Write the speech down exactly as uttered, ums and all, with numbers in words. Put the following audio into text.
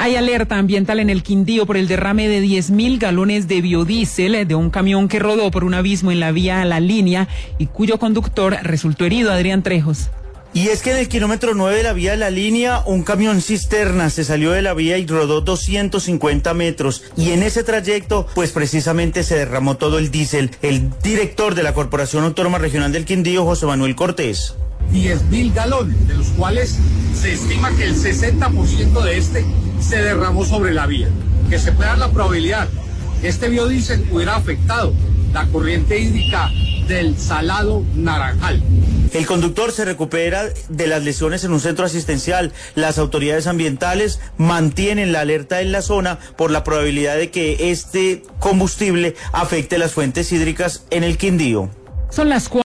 Hay alerta ambiental en el Quindío por el derrame de diez mil galones de biodiesel de un camión que rodó por un abismo en la vía La Línea y cuyo conductor resultó herido. Adrián Trejos. Y es que en el kilómetro nueve de la vía La Línea, un camión cisterna se salió de la vía y rodó doscientos cincuenta metros. Y en ese trayecto, pues precisamente se derramó todo el diésel. El director de la Corporación Autónoma Regional del Quindío, José Manuel Cortés. diez mil galones, de los cuales se estima que el sesenta por ciento de este se derramó sobre la vía. Que se pueda dar la probabilidad que este biodiesel hubiera afectado la corriente hídrica del Salado Naranjal. El conductor se recupera de las lesiones en un centro asistencial. Las autoridades ambientales mantienen la alerta en la zona por la probabilidad de que este combustible afecte las fuentes hídricas en el Quindío. Son las